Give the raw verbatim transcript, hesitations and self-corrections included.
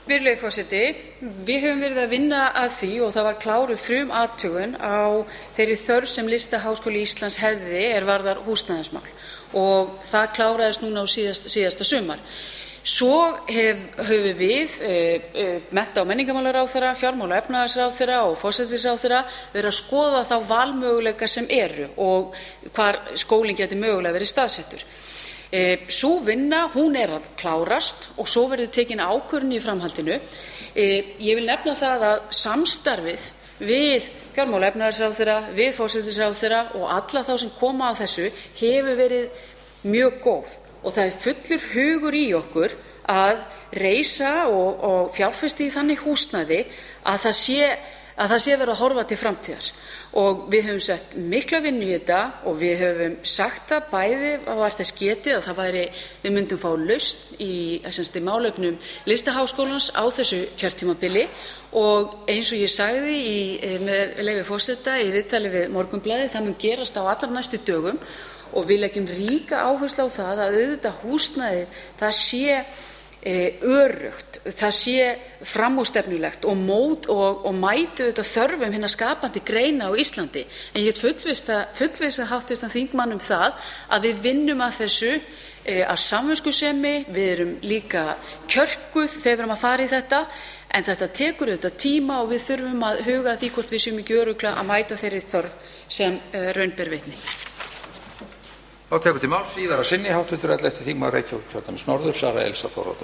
Virðulegi forseti, við höfum verið að vinna að því og það var kláruð frumathugun á þeirri þörf sem Listaháskóli Íslands hefði er varðar húsnæðismál og það kláraðist núna á síðasta, síðasta sumar. Svo hef, höfum við, e, e, mennta- og menningarmálaráðherra, fjármála- og efnahagsráðherra og forsætisráðherra verið að skoða þá valmöguleika sem eru og hvar skólinn geti mögulega verið staðsettur. E, sú vinna, hún er að klárast og svo verður tekin ákvörðun í framhaldinu. E, ég vil nefna það að samstarfið við fjármála- og efnahagsráðherra, við forsætisráðherra og alla þá sem koma að þessu hefur verið mjög góð. Og það er fullur hugur í okkur að reisa og, og fjárfesti í þannig húsnæði að það sé, að það sé verið að horfa til framtíðar. Og við höfum sett mikla vinnu í þetta og við höfum sagt það bæði að var þess getið að það væri, við myndum fá lausn í, í málefnum Listaháskólans á þessu kjörtímabili og eins og ég sagði í, með leyfi forseta í viðtali við Morgunblaðið, það mun gerast á allra næstu dögum. Og við leggjum ríka áherslu á það að auðvitað húsnæðið það sé e, öruggt, það sé framúrstefnulegt og, mót, og, og mæti auðvitað þörfum hinna skapandi greina á Íslandi. En ég get fullvissa, fullvissa háttvirtan þingmann um það að við vinnum að þessu e, að samviskusemi, við erum líka kjörkuð þegar við erum að fara í þetta, en þetta tekur auðvitað tíma og við þurfum að huga því hvort við séum ekki örugglega að mæta þeirri þörf sem e, raun ber vitni. Þá tekur til máls síðara sinni háttvirtur ellefti þingmaður Reykjavíkurkjördæmis norður, Sara Elsa Þórðardóttir.